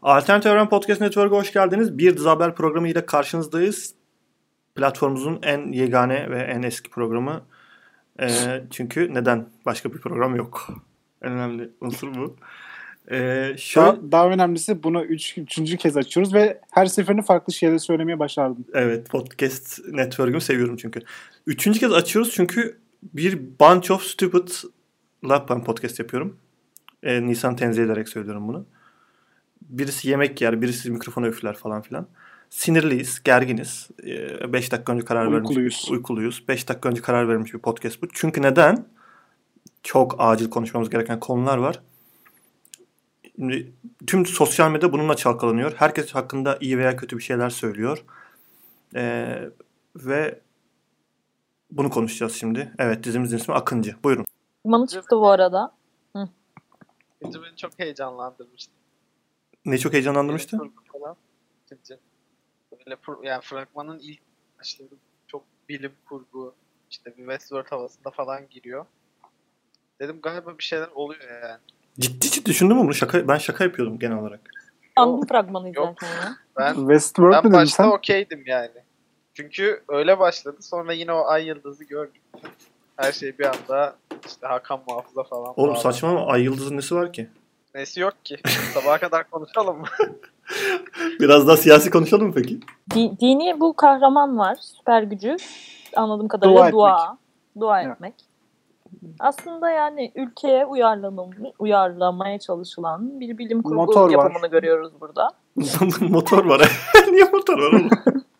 Alternatif Evren Podcast Network'a hoş geldiniz. Bir Dizi Haber programı ile karşınızdayız. Platformumuzun en yegane ve en eski programı. Çünkü neden? Başka bir program yok. En önemli unsur bu. Daha önemlisi bunu üçüncü kez açıyoruz ve her seferinde farklı şeyler söylemeye başardım. Evet, Podcast Network'ümü seviyorum çünkü. Üçüncü kez açıyoruz çünkü bir bunch of stupid'la ben podcast yapıyorum. Nisan tenzih ederek söylüyorum bunu. Birisi yemek yer, birisi mikrofona üfler falan filan. Sinirliyiz, gerginiz. 5 dakika önce karar vermiş. Uykuluyuz. 5 dakika önce karar vermiş bir podcast bu. Çünkü neden? Çok acil konuşmamız gereken konular var. Şimdi, tüm sosyal medya bununla çalkalanıyor. Herkes hakkında iyi veya kötü bir şeyler söylüyor. Ve bunu konuşacağız şimdi. Evet, dizimizin ismi Akıncı. Buyurun. Bana çıktı bu arada. Bence beni çok heyecanlandırmıştı. Ne çok heyecanlandırmıştı? Böyle yani fragmanın ilk başları çok bilim kurgu, işte bir Westworld havasında falan giriyor. Dedim galiba bir şeyler oluyor yani. Ciddi düşündün mü bunu? Ben şaka yapıyordum genel olarak. Anladım fragmanı izlerken ya. Ben başta okeydim yani. Çünkü öyle başladı. Sonra yine o ay yıldızı gördük. Her şey bir anda işte Hakan Muhafız'a falan. Oğlum saçma ama ay yıldızın nesi var ki? Nesi yok ki? Sabaha kadar konuşalım mı? Biraz daha siyasi konuşalım mı peki? Dini bu kahraman var. Süper gücü. Anladığım kadarıyla dua etmek. Aslında yani ülkeye uyarlamaya çalışılan bir bilim kurgu yapımını görüyoruz burada. Motor var. Niye motor var oğlum?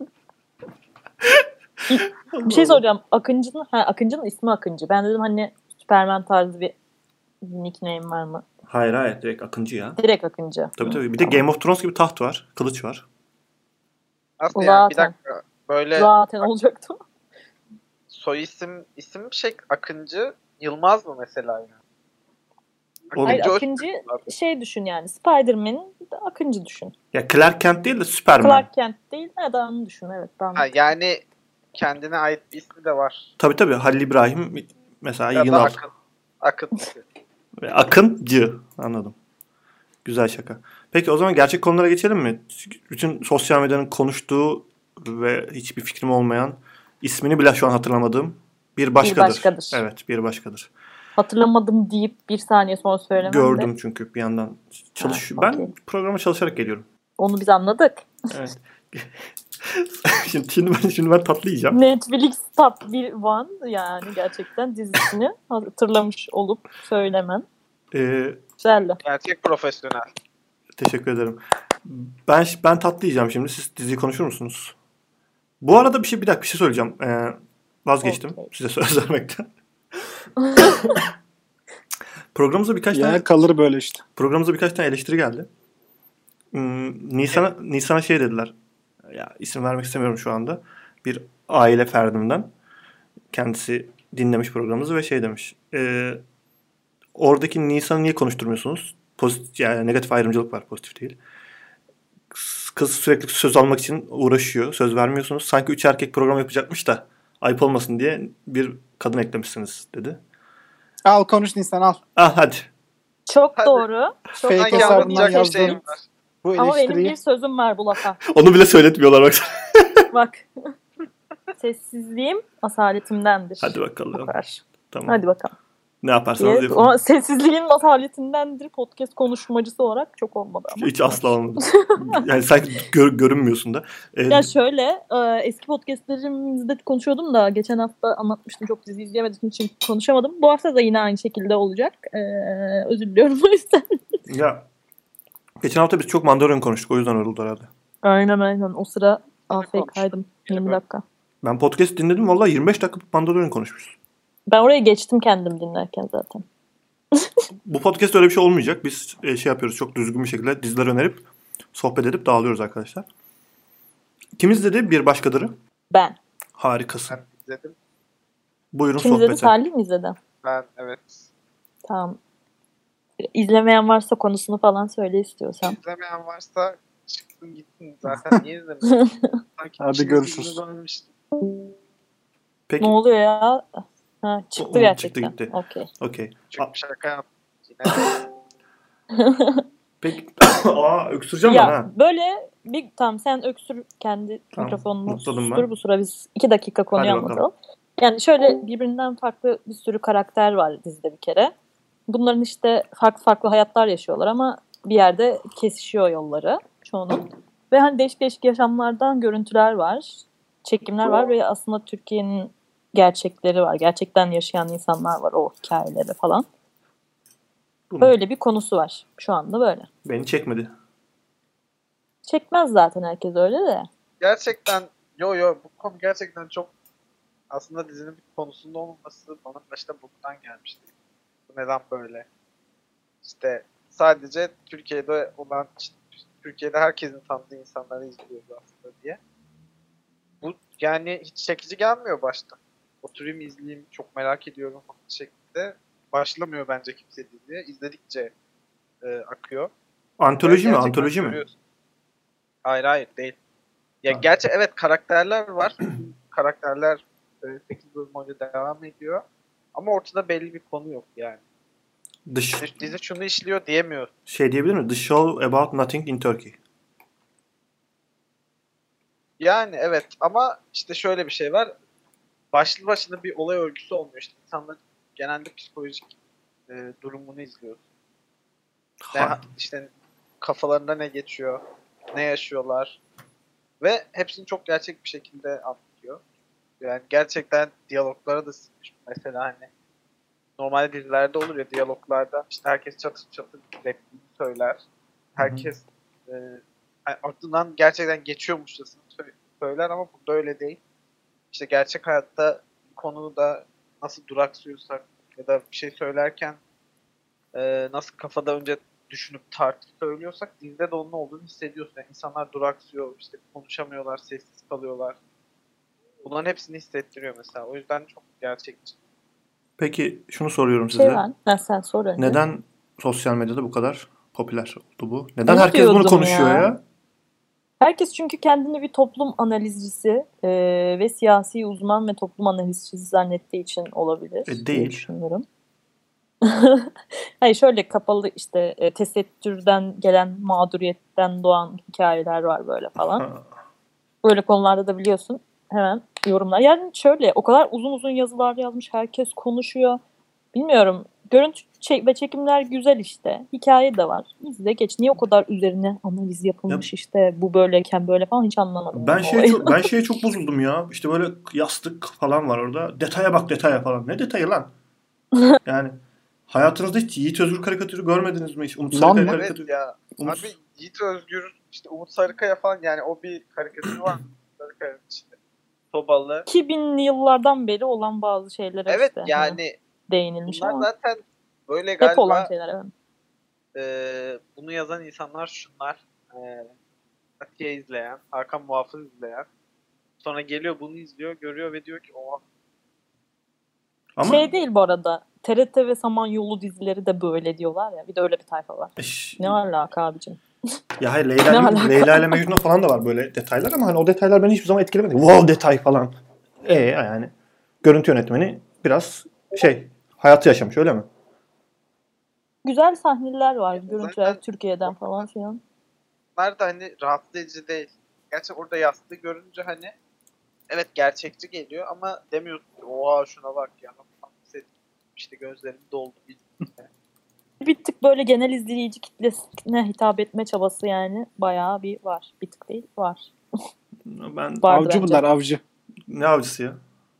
Bir şey soracağım. Akıncı'nın ismi Akıncı. Ben dedim hani Superman tarzı bir nickname var mı? Hayır. Direkt Akıncı ya. Direkt Akıncı. Tabii. Bir de Game of Thrones gibi taht var. Kılıç var. Nasıl yani? Bir dakika. Böyle zaten olacaktı. Soy isim Akıncı Yılmaz mı mesela yani? Hayır, Akıncı şey düşün yani. Spider-Man'in Akıncı düşün. Ya Clark Kent değil de Superman. Clark Kent değil adamı düşün evet. Yani kendine ait bir ismi de var. Tabii Halil İbrahim mesela Yınal. Akıncı. Akıncı. Anladım. Güzel şaka. Peki o zaman gerçek konulara geçelim mi? Bütün sosyal medyanın konuştuğu ve hiçbir fikrim olmayan, ismini bile şu an hatırlamadığım bir başkadır. Evet, bir başkadır. Hatırlamadım deyip bir saniye sonra söylemem Gördüm çünkü bir yandan ben programa çalışarak geliyorum. Onu biz anladık. Evet. şimdi ben tatlı yiyeceğim. Netflix Top 1 yani gerçekten dizisini hatırlamış olup söylemen. Güzeldi. Gerçek profesyonel. Teşekkür ederim. Ben tatlı yiyeceğim şimdi. Siz diziyi konuşur musunuz? Bu arada bir şey söyleyeceğim. Vazgeçtim size söz vermekten. Programımıza birkaç tane eleştiri geldi. Nisan'a şey dediler. Ya isim vermek istemiyorum şu anda. Bir aile ferdimden. Kendisi dinlemiş programımızı ve şey demiş. Oradaki Nisan'ı niye konuşturmuyorsunuz? Yani negatif ayrımcılık var, pozitif değil. Kız sürekli söz almak için uğraşıyor. Söz vermiyorsunuz. Sanki 3 erkek program yapacakmış da ayıp olmasın diye bir kadın eklemişsiniz dedi. Al konuş Nisan al. Hadi. Çok doğru. Çok fake hesabından yazdığım bu eleştiriyi. Ama benim bir sözüm var bu lafa. Onu bile söyletmiyorlar bak. Bak. Sessizliğim asaletimdendir. Hadi bakalım. Tamam. Hadi bakalım. Ne yaparsanız yapın. Ama sessizliğin asaletindendir podcast konuşmacısı olarak çok olmadı ama. Hiç asla olmadı. Yani sanki görünmüyorsun da. Ya şöyle eski podcastlerimizde konuşuyordum da geçen hafta anlatmıştım, çok dizi izleyemediğim için konuşamadım. Bu hafta da yine aynı şekilde olacak. Özür diliyorum o yüzden. Ya geçen hafta biz çok Mandalorian konuştuk, o yüzden oldu herhalde. Aynen. O sıra AFK'ydım 20 dakika. Ben podcast dinledim vallahi 25 dakika Mandalorian konuşmuşuz. Ben oraya geçtim kendim dinlerken zaten. Bu podcast öyle bir şey olmayacak. Biz şey yapıyoruz, çok düzgün bir şekilde diziler önerip sohbet edip dağılıyoruz arkadaşlar. Kim izledi Bir Başkadır'ı? Ben. Harikasın. Ben izledim. Buyurun Kim sohbete. izledi? Salih mi izledi? Ben evet. Tamam. İzlemeyen varsa konusunu falan söyle istiyorsan. İzlemeyen varsa çıksın gitsin zaten. Niye izlemiyorsun? Hadi görüşürüz. Peki. Ne oluyor ya? Çıktı gerçekten. Çıktı gitti. Okey. Çünkü şaka yaptım. Peki. Öksüreceğim ben ha. Böyle tamam sen öksür kendi mikrofonunu sustur. Bu sıra biz 2 dakika konuyu anlatalım. Yani şöyle birbirinden farklı bir sürü karakter var dizide bir kere. Bunların işte farklı farklı hayatlar yaşıyorlar ama bir yerde kesişiyor yolları çoğunun. Ve hani değişik değişik yaşamlardan görüntüler var, çekimler var ve aslında Türkiye'nin gerçekleri var. Gerçekten yaşayan insanlar var o hikayeleri falan. Böyle bir konusu var. Şu anda böyle. Beni çekmedi. Çekmez zaten herkes öyle de. Gerçekten bu konu gerçekten çok aslında dizinin bir konusunda olmaması bana başta bundan gelmişti. Bu neden böyle? İşte sadece Türkiye'de olan Türkiye'de herkesin tanıdığı insanları izliyoruz aslında diye. Bu yani hiç çekici gelmiyor başta. Oturayım izleyeyim çok merak ediyorum şeklinde başlamıyor bence kimse diye. İzledikçe akıyor. Antoloji mi? Antoloji mi? Hayır değil. Ya gerçi evet karakterler var. Karakterler 8 bölüm boyunca devam ediyor. Ama ortada belli bir konu yok yani. Dizi şunu işliyor diyemiyor. Şey diyebilir mi? The Show About Nothing in Turkey. Yani evet ama işte şöyle bir şey var. Başlı başına bir olay örgüsü olmuyor. İşte insanların genelde psikolojik durumunu izliyoruz. İşte kafalarında ne geçiyor, ne yaşıyorlar ve hepsini çok gerçek bir şekilde anlatıyor. Yani gerçekten diyaloglara da sıkmış. Mesela hani normalde dizilerde olur ya diyaloglarda işte herkes çatır çatır repliğini söyler. Herkes aklından gerçekten geçiyormuşçasına söyler ama burada öyle değil. İşte gerçek hayatta konuda nasıl duraksıyorsak ya da bir şey söylerken nasıl kafada önce düşünüp tartıp söylüyorsak dizide de onun olduğunu hissediyorsun. Yani insanlar duraksıyor, işte konuşamıyorlar, sessiz kalıyorlar. Bunların hepsini hissettiriyor mesela. O yüzden çok gerçekçi. Peki şunu soruyorum size. Sen sor önce. Neden sosyal medyada bu kadar popüler oldu bu? Neden herkes bunu konuşuyor ya? Herkes çünkü kendini bir toplum analizcisi ve siyasi uzman ve toplum analizcisi zannettiği için olabilir. Değil. Diye düşünüyorum. Hayır şöyle kapalı işte tesettürden gelen mağduriyetten doğan hikayeler var böyle falan. Böyle konularda da biliyorsun hemen yorumlar. Yani şöyle o kadar uzun uzun yazılar yazmış herkes konuşuyor. Bilmiyorum görüntü ve çekimler güzel işte. Hikaye de var. İzle geç. Niye o kadar üzerine analiz yapılmış işte bu böyleyken böyle falan hiç anlamadım. Ben şeye çok bozuldum ya. İşte böyle yastık falan var orada. Detaya bak detaya falan. Ne detayı lan? Yani hayatınızda hiç Yiğit Özgür karikatürü görmediniz mi? Hiç Umut Sarıkaya karikatürü. Evet ya. Abi Yiğit Özgür işte Umut Sarıkaya falan yani o bir karikatür var. Sarıkaya'nın içinde. Sobalı. 2000'li yıllardan beri olan bazı şeylere evet, işte. Yani değinilmiş bunlar ama. zaten böyle galiba. Hep olan şeyler evet. Bunu yazan insanlar şunlar. Atiye izleyen, Hakan Muhafız izleyen. Sonra geliyor bunu izliyor, görüyor ve diyor ki oha. Ama şey değil bu arada. TRT ve Samanyolu dizileri de böyle diyorlar ya. Bir de öyle bir tayfa var. Ne alaka abicim? Ya hayır Leyla ile Mecnun falan da var böyle detaylar ama hani o detaylar beni hiçbir zaman etkilemedi. Wow detay falan. Yani görüntü yönetmeni biraz hayatı yaşamış öyle mi? Güzel sahneler var. Görüntüler zaten Türkiye'den falan filan. Bunlar da hani rahatsız edici değil. Gerçi orada yastığı görünce hani evet gerçekçi geliyor ama demiyorsun ki oha şuna bak ya. İşte gözlerim doldu. Bir tık böyle genel izleyici kitlesine hitap etme çabası yani bayağı bir var. Bir tık değil var. Avcı bunlar avcı. Ne avcısı ya?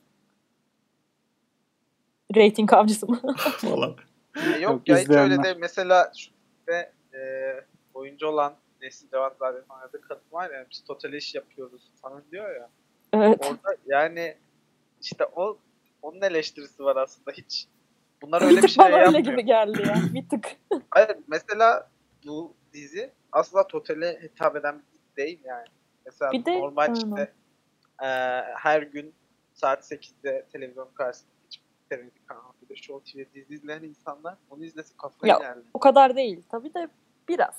Rating avcısı mı? Valla. Yok ya hiç öyle değil. Mesela ve oyuncu olan Nesin Cevatzade'nin oynadığı kadın var ya biz total iş yapıyoruz falan diyor ya. Evet. Orada yani işte onun eleştirisi var aslında hiç. Bunlar öyle bir şey bana yapmıyor. Öyle gibi geldi ya. Bir tık. Hayır mesela bu dizi asla totale hitap eden bir dizi değil yani. Mesela normal işte her gün saat 8'de televizyon karşısında televizyon kanalında Show TV'de dizi izleyen insanlar onu izlesin kafayı yerler. O kadar değil. Tabii de biraz.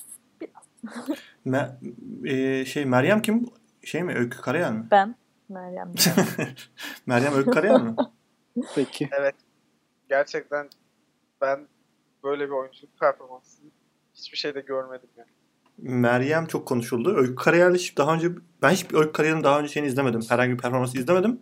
Meryem kim? Mi? Öykü Karayel mi? Ben. Meryem. Meryem Öykü Karayel mi? Peki. Evet. Gerçekten ben böyle bir oyunculuk performansını hiçbir şey de görmedim yani. Meryem çok konuşuldu. Öykü Karayel daha önce ben hiçbir Öykü Karayel'in daha önce şeyini izlemedim. Herhangi bir performansı izlemedim.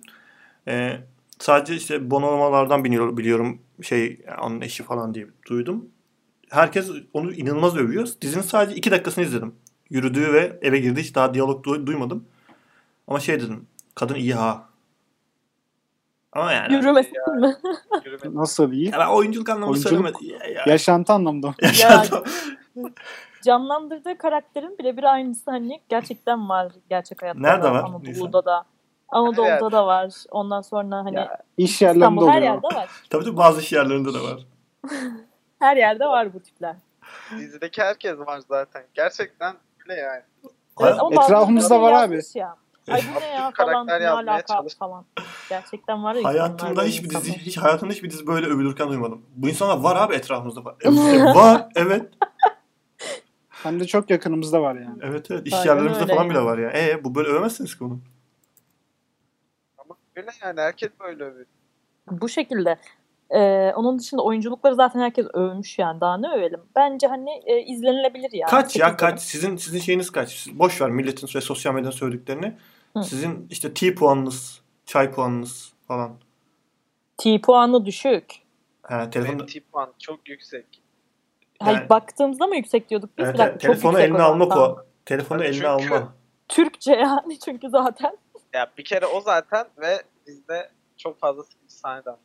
Sadece işte Bonomo'lardan biliyorum onun eşi falan diye duydum. Herkes onu inanılmaz övüyor. Dizinin sadece 2 dakikasını izledim. Yürüdüğü ve eve girdiği hiç daha diyalog duymadım. Ama dedim. Kadın iyi ha. Ama yani. Yürümesin mi? Nasıl iyi? Ya ben oyunculuk anlamında söylemedim. Yaşantı anlamda. Yaşantı. Canlandırdığı karakterin birebir aynısı hani gerçekten var gerçek hayatta. Nerede var? Anadolu'da da. Anadolu'da da var. Ondan sonra hani ya, iş yerlerinde İstanbul oluyor. her yerde var. Tabii bazı iş yerlerinde de var. Her yerde var bu tipler. Dizideki herkes var zaten. Gerçekten öyle yani. Evet, ama etrafımızda var abi. Ya. Ay bu ne ya falan, ne alaka falan. Gerçekten var ya. Hayatımda hiçbir dizi böyle övülürken duymadım. Bu insanlar var abi etrafımızda. Var evet. Hem de çok yakınımızda var yani. Evet iş yerlerimizde falan bile var ya. Bu böyle övemezsiniz ki bunu. Ama öyle yani herkes böyle övüyor. Bu şekilde. Onun dışında oyunculukları zaten herkes övmüş yani. Daha ne övelim? Bence hani izlenilebilir yani. Kaç? Sizin şeyiniz kaç? Boş ver milletin ve sosyal medyanın söylediklerini. Sizin işte T puanınız, çay puanınız falan. T puanı düşük. Benim T puanı çok yüksek. Hayır, baktığımızda mı yüksek diyorduk biz? Evet, telefonu eline alma. Telefonu eline alma. Türkçe yani çünkü zaten. Ya bir kere o zaten ve bizde çok fazla sıkıntı sahneden.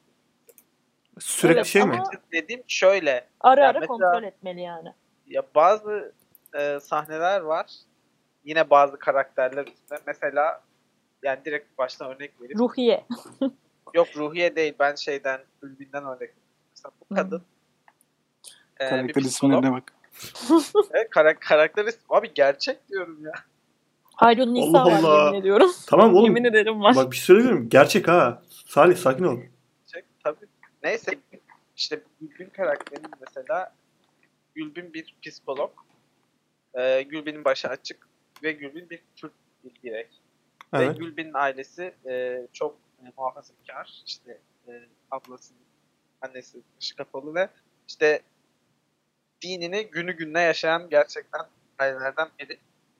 Sürekli mi? Dediğim şöyle. Ara mesela, kontrol etmeli yani. Ya bazı sahneler var. Yine bazı karakterler üstüne. Mesela yani direkt baştan örnek vereyim. Ruhiye. Yok Ruhiye değil. Ben Gülbin'den örnek vereyim. Mesela bu kadın. Karakter ismine bak. Karakter ismi. Abi gerçek diyorum ya. Hayır Nisa var yemin ediyorum. Tamam oğlum. Yemin ederim var. Bak bir şey söyleyeyim. Gerçek ha. Salih sakin ol. Gerçek tabii. Neyse işte Gülbin karakterinin mesela Gülbin bir psikolog. Gülbin'in başı açık ve Gülbin bir Türk bir birey. Evet. Ve Gülbin'in ailesi çok muhafazakar. İşte ablasının annesi dışı kapalı ve işte dinini günü gününe yaşayan gerçekten ailelerden biri.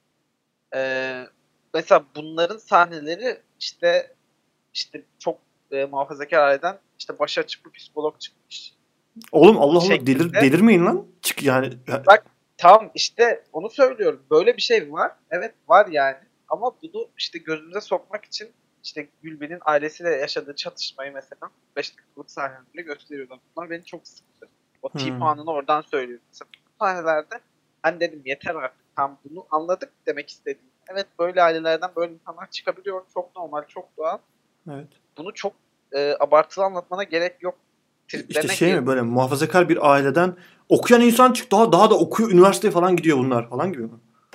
Mesela bunların sahneleri işte çok muhafazakar aileden işte başı açık bir psikolog çıkmış. Oğlum Allah delirmeyin lan. Çık yani. Bak tamam işte onu söylüyorum. Böyle bir şey var. Evet var yani. Ama bunu işte gözümüze sokmak için işte Gülben'in ailesiyle yaşadığı çatışmayı mesela 5 dakikalık sahnelerle gösteriyorlar. Bunlar beni çok sıktı. O T puanını oradan söylüyorum. Mesela bu sahnelerde hani dedim yeter artık. Tam bunu anladık demek istedim. Evet böyle ailelerden böyle insanlar çıkabiliyor. Çok normal, çok doğal. Evet. Bunu çok abartılı anlatmana gerek yok. İşte mi böyle muhafazakar bir aileden okuyan insan çıktı daha da okuyor üniversiteye falan gidiyor bunlar falan gibi mi?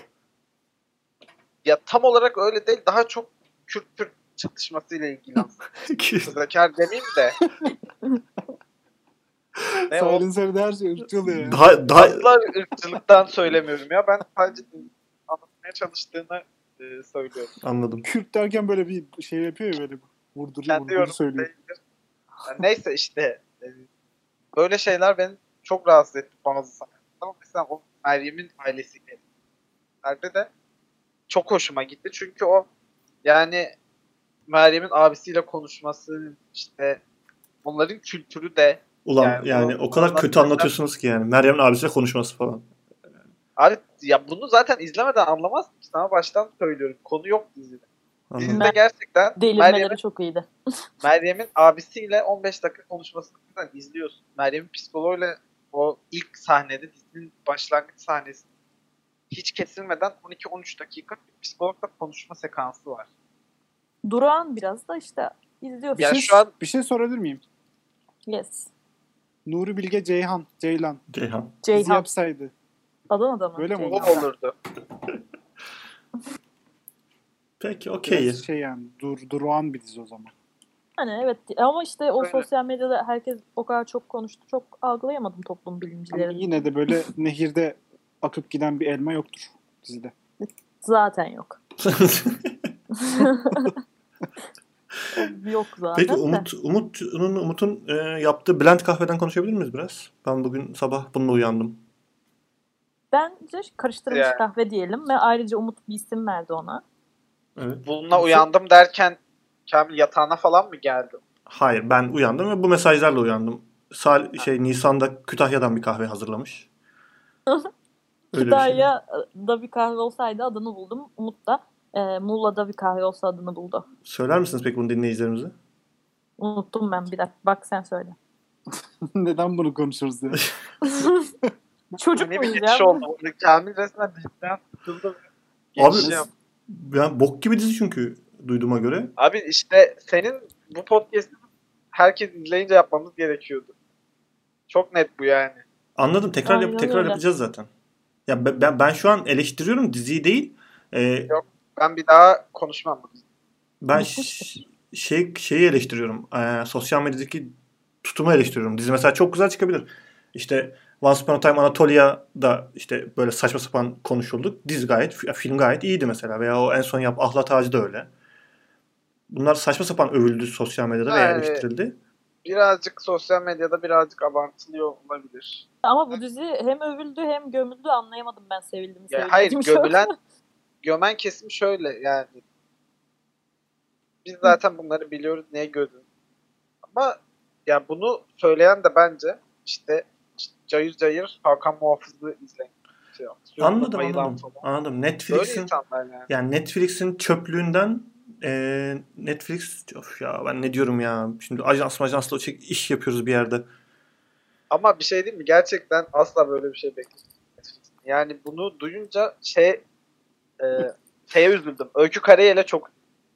Ya tam olarak öyle değil. Daha çok Kürt çatışmasıyla ilgili aslında. Muhafazakar demeyeyim de. Silencer'de her şey ırkçı oluyor ya. Asla ırkçılıktan söylemiyorum ya. Ben sadece anlatmaya çalıştığını söylüyorum. Anladım. Kürt derken böyle bir şey yapıyor ya böyle vurduruyor söylüyor. Yani neyse işte böyle şeyler beni çok rahatsız etti bazı sahnelerde. Ama mesela o Meryem'in ailesiyle de çok hoşuma gitti. Çünkü o yani Meryem'in abisiyle konuşması işte onların kültürü de ulan yani o kadar kötü anlatıyorsunuz ki yani Meryem'in abisiyle konuşması falan. Abi ya bunu zaten izlemeden anlamazsın ki. Sana baştan söylüyorum. Konu yok dizide. Dizide gerçekten delirmeleri çok iyiydi. Meryem'in abisiyle 15 dakika konuşmasını izliyorsun. Meryem'in psikoloğuyla o ilk sahnede dizinin başlangıç sahnesi hiç kesilmeden 12-13 dakika psikologla konuşma sekansı var. Durağan biraz da işte izliyorsun. Yani şu an bir şey sorabilir miyim? Yes. Nuri Bilge Ceylan. Bizi yapsaydı. Adana'da mı? Böyle mi olurdu? Peki okey. Yani durağan bir dizi o zaman. Hani evet ama işte o sosyal medyada herkes o kadar çok konuştu. Çok algılayamadım toplum bilimcileri. Ama yine de böyle nehirde akıp giden bir elma yoktur dizide. Zaten yok. Yok zaten. Peki Umut'un yaptığı blend kahveden konuşabilir miyiz biraz? Ben bugün sabah bununla uyandım. Bence karıştırılmış Yani. kahve diyelim ve ayrıca Umut bir isim verdi ona. Evet. Bununla uyandım derken Kamil yatağına falan mı geldi? Hayır, ben uyandım ve bu mesajlarla uyandım. Nisan'da Kütahya'dan bir kahve hazırlamış. Öyle bir şey. Kütahya'da bir kahve olsaydı adını buldum. Umut da Muğla'da bir kahve olsa adını buldu. Söyler misiniz peki bunu dinleyicilerimize? Unuttum ben bir dakika. Bak sen söyle. Neden bunu konuşuruz ya? Çocuk Ne bir muyuz geçiş ya? oldu. Kamil resmen dipten sıkıldı. Abi Geçiş yap. ben bok gibi dizi çünkü duyduğuma göre. Abi işte senin bu podcast'ı herkes izleyince yapmamız gerekiyordu. Çok net bu yani. Anladım. Aynen Tekrar öyle. yapacağız zaten. Ya ben şu an eleştiriyorum diziyi değil. Yok, ben bir daha konuşmam bu diziyi. Ben Bitmiştir. şeyi eleştiriyorum. Sosyal medyadaki tutumu eleştiriyorum. Dizi mesela çok güzel çıkabilir. İşte Once Upon a Time Anatolia'da işte böyle saçma sapan konuşulduk. Film gayet iyiydi mesela. Veya o en son Ahlat Ağacı da öyle. Bunlar saçma sapan övüldü sosyal medyada veya Yani eleştirildi. birazcık sosyal medyada birazcık abartılıyor olabilir. Ama bu dizi hem övüldü hem gömüldü, anlayamadım ben sevildim mi Ya hayır, sevilmedi mi. gömen kesim şöyle yani. Biz zaten bunları biliyoruz, niye gördün? Ama ya bunu söyleyen de bence işte Cayır Cayır Hakan Muhafız'ı izleyin. Anladım. Böyle Netflix'in insanlar yani. yani Netflix'in çöplüğünden Netflix ya ben ne diyorum ya. Şimdi ajansla iş yapıyoruz bir yerde. Ama bir şey değil mi? Gerçekten asla böyle bir şey beklemedim. Yani bunu duyunca şeye üzüldüm. Öykü Karayel'e çok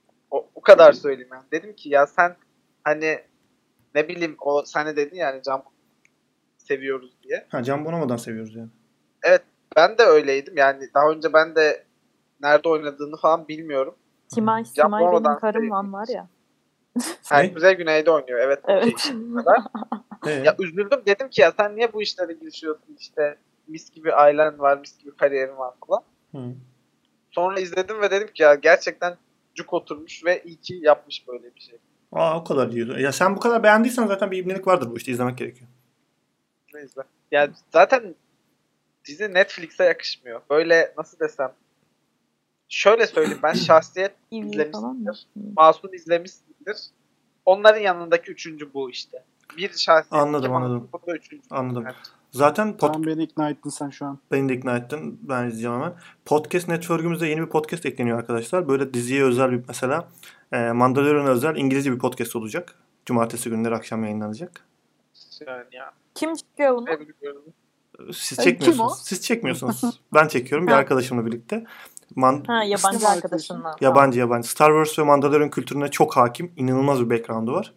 o kadar söyleyeyim yani. Dedim ki ya sen hani ne bileyim o sen de dedin yani Can seviyoruz diye. Can Bonomo'dan seviyoruz yani. Evet, ben de öyleydim. Yani daha önce ben de nerede oynadığını falan bilmiyorum. Simay Can benim Bonomo'dan karım sevdiğim var ya. Her Kuzey Güney'de oynuyor. Evet. Evet. Ya üzüldüm, dedim ki ya sen niye bu işlere girişiyorsun, işte mis gibi ailen var, mis gibi kariyerin var falan. Hı. Sonra izledim ve dedim ki ya gerçekten cuk oturmuş ve iyi ki yapmış böyle bir şey. O kadar diyor. Ya sen bu kadar beğendiysen zaten bir ibnelik vardır bu işte, izlemek gerekiyor. Neyse. Yani zaten dizi Netflix'e yakışmıyor. Böyle nasıl desem. Şöyle söyleyeyim, ben Şahsiyet İyi falan mı? izlemişsindir. Masum izlemişsindir. Onların yanındaki üçüncü bu işte. Bir Şahsiyet, Anladım, iki anladım. Masum, bu da üçüncü. Anladım. Yani. Zaten Tamam, beni ikna ettin sen şu an. beni de ikna ettin. Ben izleyeceğim hemen. Podcast Network'ümüzde yeni bir podcast ekleniyor arkadaşlar. Böyle diziye özel bir mesela Mandalorian'a özel İngilizce bir podcast olacak. Cumartesi günleri akşam yayınlanacak. Yani ya. Kim çıkıyor bunu? Ne biliyorum. Siz Kim çekmiyorsunuz. o? Siz çekmiyorsunuz. Ben çekiyorum bir Ha. arkadaşımla birlikte. Yabancı İsim arkadaşınla. Yabancı. Star Wars ve Mandalorian kültürüne çok hakim. İnanılmaz bir background'u var.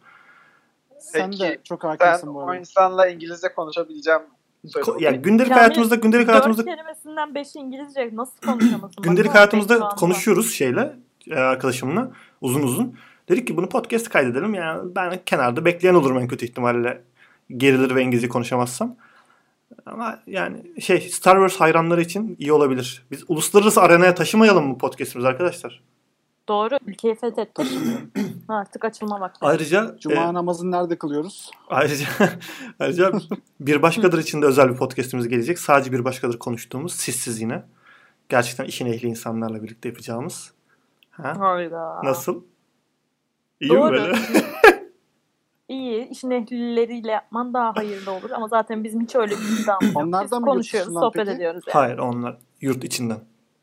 Sen Peki, de çok Ben hakimsin bu o arada. insanla İngilizce konuşabileceğim. Söyle Yani bakayım. gündelik Kamil, hayatımızda 4 kelimesinden 5'i İngilizce nasıl konuşamazsın? gündelik Baksana, hayatımızda background'a bak. konuşuyoruz arkadaşımla uzun. Dedik ki bunu podcast kaydedelim. Yani ben kenarda bekleyen olurum en kötü ihtimalle. Gerilir ve İngilizce konuşamazsam. Ama yani Star Wars hayranları için iyi olabilir. Biz uluslararası arenaya taşımayalım mı podcast'imizi arkadaşlar? Doğru. Ülkeyi fethettik. Artık açılma vakti. Ayrıca Cuma namazını nerede kılıyoruz? ayrıca Bir Başkadır için de özel bir podcast'imiz gelecek. Sadece Bir Başkadır konuştuğumuz, sizsiz yine. Gerçekten işin ehli insanlarla birlikte yapacağımız. Hayda. Nasıl? İyi Doğru. mi böyle? İyi. İşin ehlileriyle yapman daha hayırlı olur. Ama zaten bizim hiç öyle bir iddiamız yok. Onlardan Biz mı yurt konuşuyoruz, dışından sohbet peki? ediyoruz yani. Hayır, onlar yurt içinden.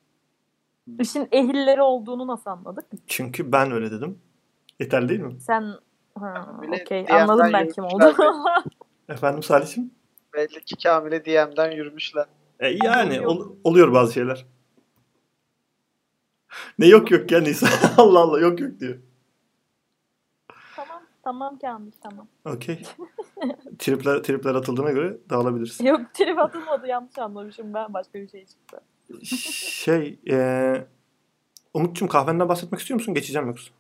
İşin ehilleri olduğunu nasıl anladık? Çünkü ben öyle dedim. Yeterli değil mi? Sen Bile okey. DM'den Anladım ben kim yürümüşler olduğunu. Efendim Salih'im? Belli ki Kamil'e DM'den yürümüşler. Yani Oluyor. oluyor bazı şeyler. Ne yok ya Nisa. Allah Allah yok diyor. Tamam Kamil, tamam. Okey. Tripler atıldığına göre dağılabiliriz. Yok, trip atılmadı, yanlış anlamışım ben, başka bir şey çıktı. Umut'cum kahvenden bahsetmek istiyor musun? Geçeceğim yoksa.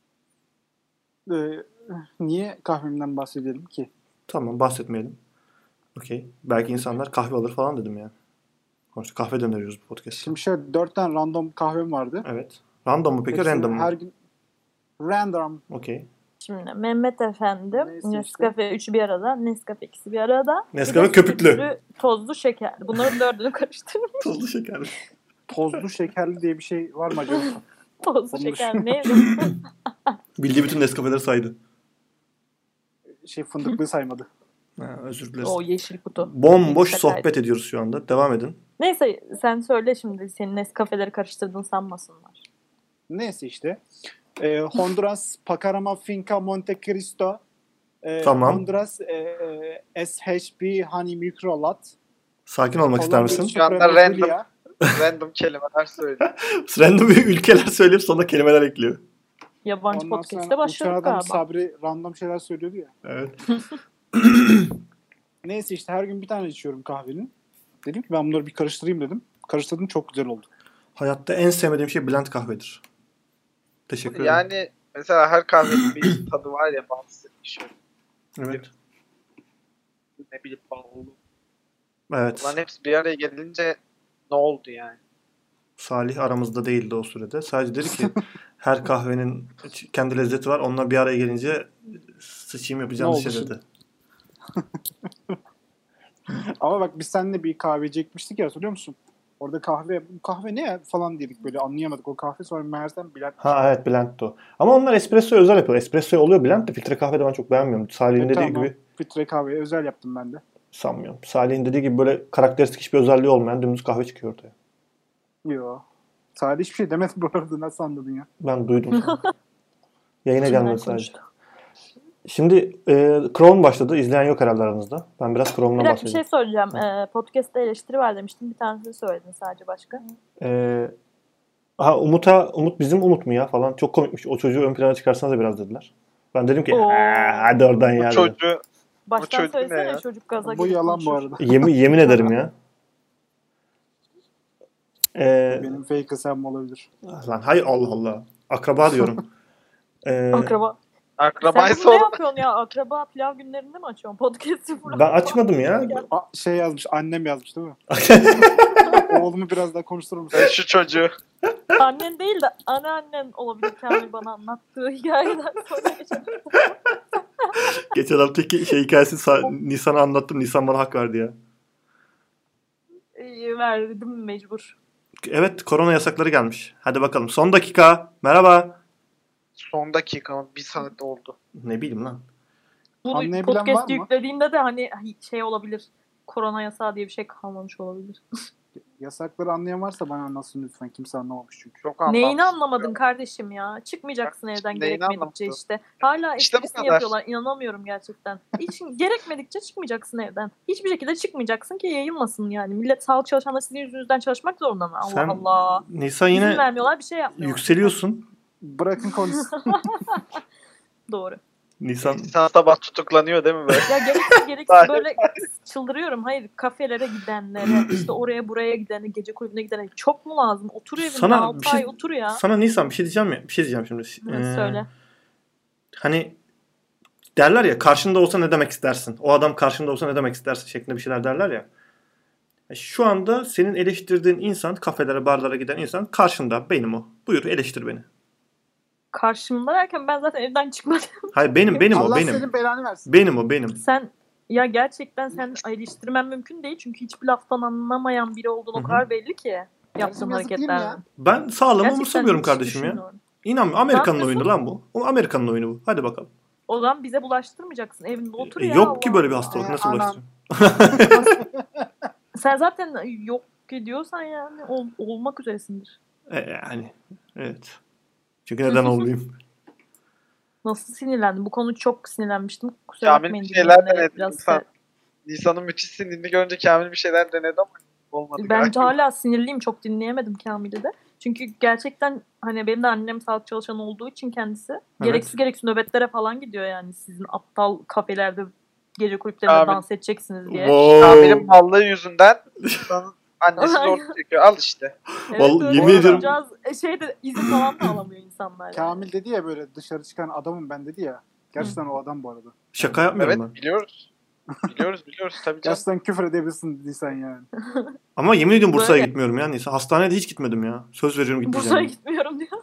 Niye kahvemden bahsedelim ki? Tamam, bahsetmeyelim. Okey. Belki insanlar kahve alır falan dedim ya. Sonuçta kahve döneriyoruz bu podcast'ta. Şimdi şöyle 4 tane random kahvem vardı. Evet. Random mu peki? Hepsini Random mu? her gün random. Okey. Şimdi Mehmet Efendi, Neyse Nescafe 3'ü bir arada, Nescafe ikisi bir arada. Nescafe köpüklü. Tozlu şeker. Bunların dördünü karıştırmış. Tuzlu şeker. Tozlu şekerli diye bir şey var mı acaba? Tozlu şeker ne? Bildiği bütün Nescafe'leri saydı. Fındıklı saymadı. Özür dileriz. O yeşil kutu. Bomboş Şakaydı. sohbet ediyoruz şu anda. Devam edin. Neyse sen söyle şimdi, senin Nescafe'leri karıştırdın sanmasınlar. Neyse işte. Honduras, Pacarama, Finca, Monte Cristo. Tamam. Honduras, SHB, Honey Microlat. Sakin olmak ister misin? Şu anda random kelimeler söylüyor. Random ülkeler söyleyip sonra kelimeler ekliyor. Yabancı podcast'te başladık galiba. Sabri random şeyler söylüyordu ya. Evet. Neyse işte her gün bir tane içiyorum kahvenin. Dedim ki ben bunları bir karıştırayım dedim. Karıştırdım, çok güzel oldu. Hayatta en sevmediğim şey blend kahvedir. Teşekkür ederim. Yani mesela her kahvenin bir tadı var ya, bazısı içiyor. Evet. Ne bileyim, ballı. Evet. Bunların hepsi bir araya gelince ne oldu yani? Salih aramızda değildi o sürede. Sadece dedi ki her kahvenin kendi lezzeti var. Onunla bir araya gelince sıçayım yapacağımız şey dedi. Ama bak biz seninle bir kahveci gitmiştik ya, hatırlıyor musun? Orada kahve ne ya falan dedik, böyle anlayamadık o kahve, sonra meğersem blend. Ha evet, blend o. Ama onlar espresso'ya özel yapıyor. Espresso'ya oluyor blend de filtre kahvede ben çok beğenmiyorum. Salih'in dediği gibi. Filtre kahveye özel yaptım ben de. Sanmıyorum. Salih'in dediği gibi böyle karakteristik hiçbir özelliği olmayan dümdüz kahve çıkıyor ortaya. Yo. Salih hiçbir şey demedi bu arada, nasıl anladın ya? Ben duydum. Yayına gelmedi sadece. Şimdi Chrome başladı. İzleyen yok herhalde aranızda. Ben biraz Chrome'dan Bir bahsedeyim. şey söyleyeceğim. Podcast'ta eleştiri var demiştim. Bir tanesini söyledin sadece, başka. Umut bizim Umut mu ya falan. Çok komikmiş. O çocuğu ön plana çıkarsanız da biraz dediler. Ben dedim ki hadi oradan ya. Baştan söylesene, çocuk gaza gelip bu yalan bu arada. Yemin ederim ya. Benim fake hesabım olabilir. Lan hayır, Allah Allah. Akraba diyorum. Akraba. Akrabayı Sen bunu ne yapıyorsun ya? Akraba pilav günlerinde mi açıyorsun podcast'ı? Ben açmadım ya. Şey yazmış, annem yazmış değil mi? Oğlumu biraz daha konuşturur musun? Şu çocuğu. Annen değil de anneannen olabilir, Kamil bana anlattığı hikayeden sonra geçelim. Geçen haftaki hikayesini Nisan'a anlattım. Nisan bana hak verdi ya. Verdim mecbur. Evet, korona yasakları gelmiş. Hadi bakalım. Son dakika. Merhaba. Son dakika mı? 1 saat oldu. Ne bileyim lan. Bunu podcast yüklediğinde de hani şey olabilir. Korona yasağı diye bir şey kalmamış olabilir. Yasakları anlayan varsa bana anlatsın lütfen. Kimse anlamamış çünkü. Çok neyini anlamadın kardeşim ya? Çıkmayacaksın evden gerekmedikçe işte. Hala esprisini yapıyorlar. İnanamıyorum gerçekten. Hiç gerekmedikçe çıkmayacaksın evden. Hiçbir şekilde çıkmayacaksın ki yayılmasın yani. Millet, sağlık çalışanları sizin yüzünüzden çalışmak zorunda mı? Allah Allah. Nisan yine İzin vermiyorlar, bir şey yapmıyorlar. Yükseliyorsun. Bırakın konuşsun. Doğru. Nisan sabah tutuklanıyor değil mi böyle? Ya gereksiz böyle çıldırıyorum. Hayır, kafelere gidenlere, işte oraya buraya gidene, gece kulübüne gidene çok mu lazım? Otur evinde 6 ay otur ya. Sana Nisan bir şey diyeceğim ya. Bir şey diyeceğim şimdi. Söyle. Hani derler ya, karşında olsa ne demek istersin? O adam karşında olsa ne demek istersin şeklinde bir şeyler derler ya. Şu anda senin eleştirdiğin insan, kafelere, barlara giden insan karşında, benim o. Buyur eleştir beni. Karşımda derken ben zaten evden çıkmadım. Hayır benim o Allah benim. Allah senin belanı versin. Benim. Sen ya gerçekten sen eleştirmen mümkün değil çünkü hiçbir laftan anlamayan biri olduğunu o kadar belli ki yaptığın hareketlerden. Ben sağlığımı umursamıyorum kardeşim ya. İnan, Amerikan'ın oyunu lan bu. O Amerikan'ın oyunu bu. Hadi bakalım. O zaman bize bulaştırmayacaksın. Evinde otur ya. Yok ki böyle bir hastalık. Nasıl bulaştırayım? Sen zaten yok ki diyorsan yani olmak üzeresindir. Yani evet. Çünkü neden olmayayım? Nasıl sinirlendim? Bu konu çok sinirlenmiştim. Kusura bakmayın. Kamil bir şeyler denedi. Nisan'ın müthiş sinirini görünce Kamil bir şeyler denedi ama olmadı. Ben hala sinirliyim. Çok dinleyemedim Kamil'i de. Çünkü gerçekten hani benim de annem sağlık çalışanı olduğu için kendisi gereksiz nöbetlere falan gidiyor yani. Sizin aptal kafelerde, gece kulüplerinde dans edeceksiniz diye. Kamil'in mallığı yüzünden annesi zor çekiyor. Al işte. Evet, vallahi yemin ediyorum. İzin falan da alamıyor insanlar. Yani. Kamil dedi ya, böyle dışarı çıkan adamım ben dedi ya. Gerçekten o adam bu arada. Şaka yapmıyorum evet, ben. biliyoruz tabii canım. Gerçekten küfür edebilirsin dediysen yani. Ama yemin ediyorum Bursa'ya gitmiyorum ya. Neyse, hastanede hiç gitmedim ya. Söz veriyorum gitmeyeceğim. Bursa'ya gitmiyorum diyor.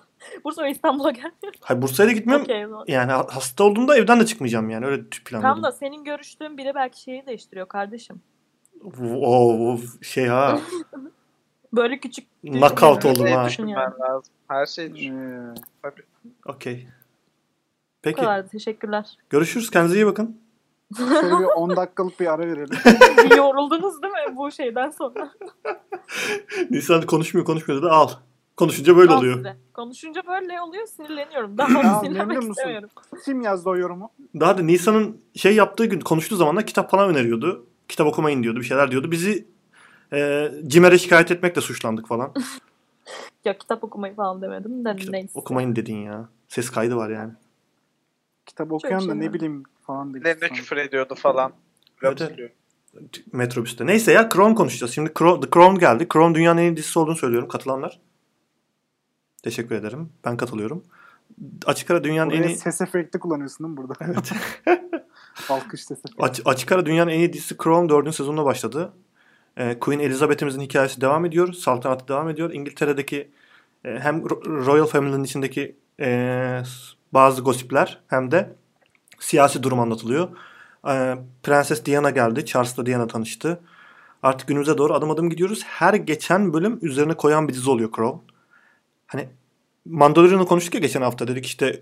Bursa ve İstanbul'a gelmiyorum. Hayır, Bursa'ya da gitmem. Okey, o zaman. Yani hasta olduğumda evden de çıkmayacağım yani. Öyle planladım. Tam da senin görüştüğün biri belki şeyi değiştiriyor kardeşim. O şey ha. Böyle küçük Knockout oldum Şey ha. düşünmen lazım. Her şeyi düşün. Tabii. Okey. Bu Peki. kadardı. Teşekkürler. Görüşürüz. Kendinize iyi bakın. Şöyle bir 10 dakikalık bir ara verelim. Bir yoruldunuz değil mi bu şeyden sonra? Nisan konuşmuyor dedi. Al. Konuşunca böyle Al oluyor. size. Konuşunca böyle oluyor. Sinirleniyorum. Daha Ya, sinirlenmek memnun musun? istemiyorum. Kim yazdı o yorumu? Daha da Nisan'ın şey yaptığı gün konuştuğu zamanlar kitap falan öneriyordu. Kitap okumayın diyordu. Bir şeyler diyordu. Bizi CİMER'e şikayet etmekle suçlandık falan. Ya kitap okumayı falan demedim de Kitap neyse. okumayın dedin ya. Ses kaydı var yani. Kitap okuyan da şey ne var. bileyim falan dedi. Birilerine küfür ediyordu falan. Evet, Hatırlıyorum. Metrobüste. Neyse ya, Crown konuşacağız. Şimdi The Crown geldi. Crown dünyanın en iyi dizisi olduğunu söylüyorum. Katılanlar. Teşekkür ederim. Ben katılıyorum. Açık ara dünyanın en Buraya iyi... ses efekti kullanıyorsun değil mi burada? Evet. Alkış ses efekti. Açık ara dünyanın en iyi dizisi Crown 4. sezonuna başladı. Queen Elizabeth'imizin hikayesi devam ediyor. Saltanatı devam ediyor. İngiltere'deki hem Royal Family'nin içindeki bazı gossipler hem de siyasi durum anlatılıyor. Prenses Diana geldi. Charles'la Diana tanıştı. Artık günümüze doğru adım adım gidiyoruz. Her geçen bölüm üzerine koyan bir dizi oluyor Crown. Hani Mandalorian'ı konuştuk ya geçen hafta. Dedik işte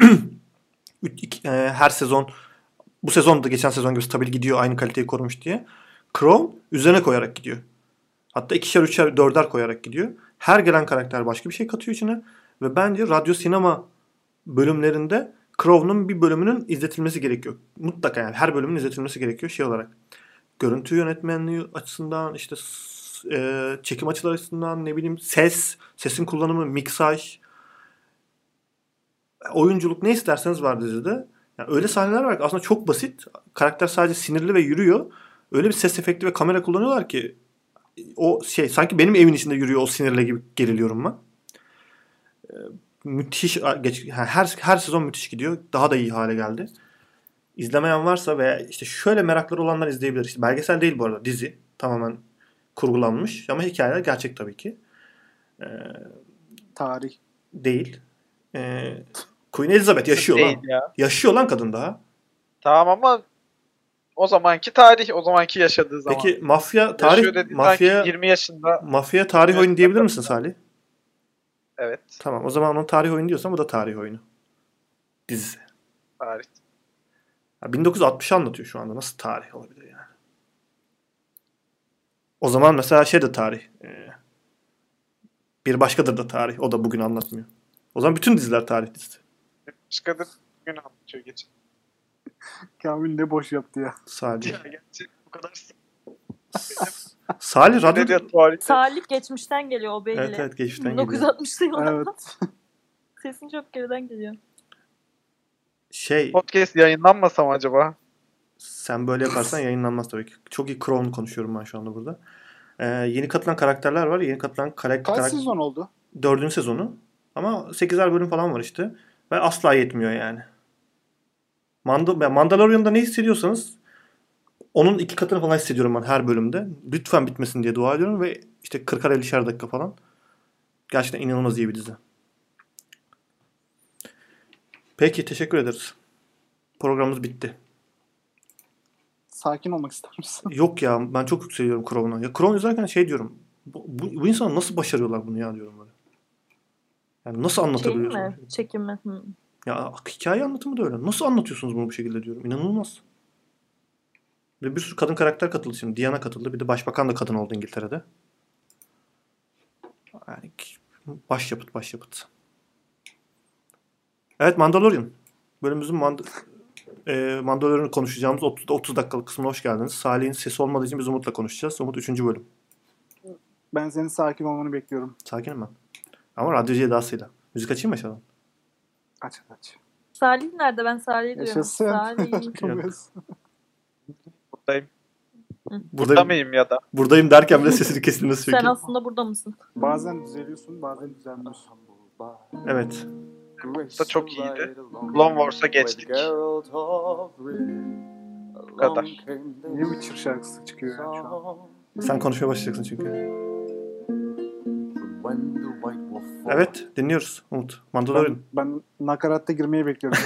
her sezon, bu sezon da geçen sezon gibi stabil gidiyor, aynı kaliteyi korumuş diye. Crown üzerine koyarak gidiyor. Hatta 2'şer, 3'şer, 4'er koyarak gidiyor. Her gelen karakter başka bir şey katıyor içine. Ve bence radyo sinema bölümlerinde Crown'un bir bölümünün izletilmesi gerekiyor. Mutlaka yani her bölümün izletilmesi gerekiyor şey olarak. Görüntü yönetmenliği açısından, işte çekim açıları açısından, ne bileyim sesin kullanımı, miksaj, oyunculuk, ne isterseniz var dizide. Yani öyle sahneler var ki aslında çok basit. Karakter sadece sinirli ve yürüyor. Öyle bir ses efekti ve kamera kullanıyorlar ki o şey sanki benim evin içinde yürüyor, o sinirle gibi geriliyorum ben. Müthiş her sezon müthiş gidiyor. Daha da iyi hale geldi. İzlemeyen varsa veya işte şöyle merakları olanlar izleyebilir. İşte belgesel değil bu arada, dizi. Tamamen kurgulanmış ama hikayeler gerçek tabii ki. Tarih. Değil. Queen Elizabeth yaşıyor Değil lan. ya. Yaşıyor lan kadın daha. Tamam ama o zamanki tarih, o zamanki yaşadığı zaman. Peki mafya Yaşıyor dediğin sanki mafya 20 yaşında. mafya tarih oyunu diyebilir misin Salih? Evet. Tamam, o zaman onun tarih oyunu diyorsan bu da tarih oyunu. Dizisi. Tarih. 1960'ı anlatıyor şu anda. Nasıl tarih olabilir yani? O zaman mesela şey de tarih. Bir başkadır da tarih. O da bugün anlatmıyor. O zaman bütün diziler tarih dizisi. Başkadır gün anlatıyor geçen. Kamil ne boş yaptı ya. Salih. Ya gerçekten bu kadar Salih ne radyo... diyor tarihte? Salih geçmişten geliyor o belli. Evet geçmişten geliyor. 1960'lı yıllarda. Evet. Sesin çok geriden geliyor. Şey, Podcast yayınlanmasa mı acaba? sen böyle yaparsan yayınlanmaz tabii ki. Çok iyi Crown konuşuyorum ben şu anda burada. Yeni katılan karakterler var. Yeni katılan Kaç sezon oldu? 4. sezonu. Ama 8'er bölüm falan var işte. Ve asla yetmiyor yani. Mandalorian'da ne hissediyorsanız onun 2 katını falan hissediyorum ben her bölümde. Lütfen bitmesin diye dua ediyorum ve işte 40'ar 50'şer dakika falan. Gerçekten inanılmaz iyi bir dizi. Peki, teşekkür ederiz. Programımız bitti. Sakin olmak ister misin? Yok ya, ben çok yükseliyorum Crow'una. Ya Crow izlerken şey diyorum. Bu insanlar nasıl başarıyorlar bunu ya diyorum böyle. Yani nasıl Şey anlatabiliyorsunuz? mi? Çekim mi? Hı. Ya hikaye anlatımı da öyle. Nasıl anlatıyorsunuz bunu bu şekilde diyorum. İnanılmaz. Ve bir sürü kadın karakter katıldı şimdi. Diana katıldı. Bir de başbakan da kadın oldu İngiltere'de. Yani başyapıt. Evet, Mandalorian. Bölümümüzün Mandalorian'ı konuşacağımız 30 dakikalık kısmına hoş geldiniz. Salih'in sesi olmadığı için biz Umut'la konuşacağız. Umut 3. bölüm. Ben senin sakin olmanı bekliyorum. Sakinim ben. Ama radyocu edasıyla. Müzik açayım mı aşağıdan? Aç. Salih nerede? Ben Salih'i duyuyorum. Yaşasın. Salih. Buradayım. Burada Buradayım, mıyım ya da? buradayım derken bile sesini kesilmesi Sen sürekli. aslında burada mısın? Bazen düzeliyorsun, bazen düzelmiyorsun. Evet. Bu da çok iyiydi. Clone Wars'a geçtik. Bu kadar. Niye Witcher şarkısı çıkıyor ya şu an? Sen konuşmaya başlayacaksın çünkü. Evet, dinliyoruz Umut. Mandalorian. Ben nakaratta girmeyi bekliyorum.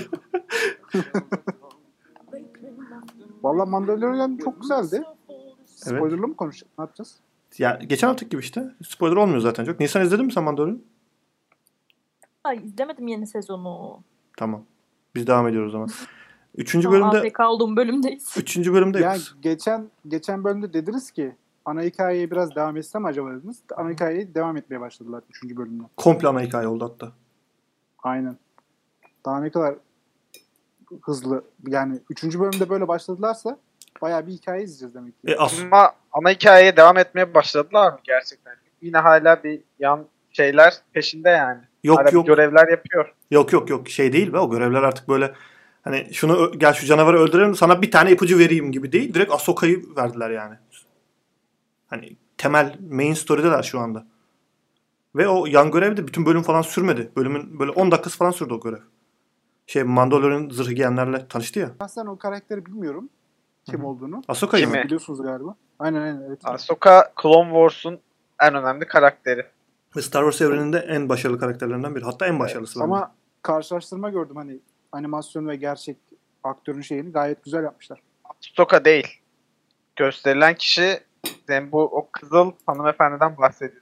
Valla Mandalorian çok güzeldi. Spoilerlı mı konuşacağız? Ne yapacağız? Ya geçen haftaki gibi işte. Spoiler olmuyor zaten çok. Nisan izledin mi sen Mandalorian? Ay izlemedim yeni sezonu. Tamam. Biz devam ediyoruz o zaman. Üçüncü Tamam, bölümde AFK olduğum bölümdeyiz. Üçüncü bölümde Yani geçen bölümde dediniz ki ana hikayeye biraz devam etsem acaba dediniz. Ana hikayeye devam etmeye başladılar 3. bölümde. komple ana hikaye oldu hatta. Aynen. Daha ne kadar hızlı yani 3. bölümde böyle başladılarsa bayağı bir hikaye izleyeceğiz demek ki. Ama ana hikayeye devam etmeye başladılar mı gerçekten? Yine hala bir yan şeyler peşinde yani. Yok Hala yok. bir görevler yapıyor. Yok şey değil be, o görevler artık böyle hani gel şu canavarı öldürelim sana bir tane ipucu vereyim gibi değil. Direkt Ahsoka'yı verdiler yani. Hani temel main story'deler şu anda. Ve o yan görev de bütün bölüm falan sürmedi. Bölümün böyle 10 dakikası falan sürdü o görev. Mandalorian zırhı giyenlerle tanıştı ya. Ben o karakteri bilmiyorum kim olduğunu. Ahsoka'yı Kimi? mı? Biliyorsunuz galiba. Aynen evet. Ahsoka Clone Wars'un en önemli karakteri. Ve Star Wars evreninde en başarılı karakterlerinden biri. Hatta en başarılısı. Evet. Ama karşılaştırma gördüm hani animasyon ve gerçek aktörün şeyini gayet güzel yapmışlar. Ahsoka değil. Gösterilen kişi yani bu o kızıl hanımefendiden bahsediyorum.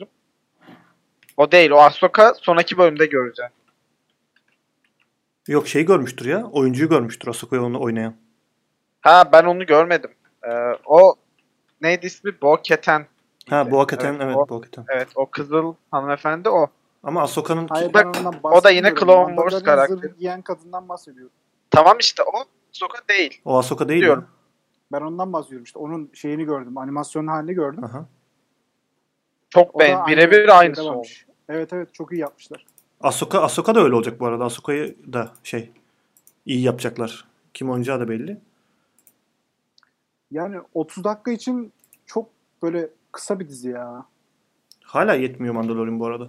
O değil. O Ahsoka sonraki bölümde göreceğiz. Yok görmüştür ya. Oyuncuyu görmüştür Ahsoka'yı onu oynayan. Ha ben onu görmedim. O neydi ismi? Bo-Katan. Ha Bo-Katan evet o, Bo-Katan. Evet o kızıl hanımefendi o. Ama Ahsoka'nın Hayır, Bak, ben ondan o da yine bahsetmiyorum. Clone Wars Mandalorian karakteri. zırhı giyen kadından bahsediyorum. Tamam işte o Ahsoka değil. o Ahsoka değil Diyorum. mi? Ben ondan bahsediyorum işte. Onun şeyini gördüm. Animasyon halini gördüm. Aha. Çok O da birebir şeyde aynısı oldu. varmış. Evet çok iyi yapmışlar. Ahsoka da öyle olacak bu arada. Ahsoka'yı da iyi yapacaklar. Kim oynayacağı da belli. Yani 30 dakika için çok böyle kısa bir dizi ya. Hala yetmiyor Mandalorian bu arada.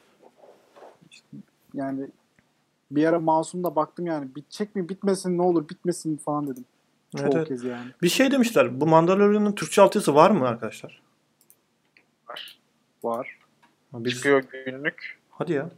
Yani bir ara Masum'da baktım yani bitecek mi bitmesin ne olur bitmesin falan dedim. Çoğu Evet. kez yani. Bir demişler. Bu Mandalorian'ın Türkçe altyazısı var mı arkadaşlar? Var. Çıkıyor günlük. Hadi ya.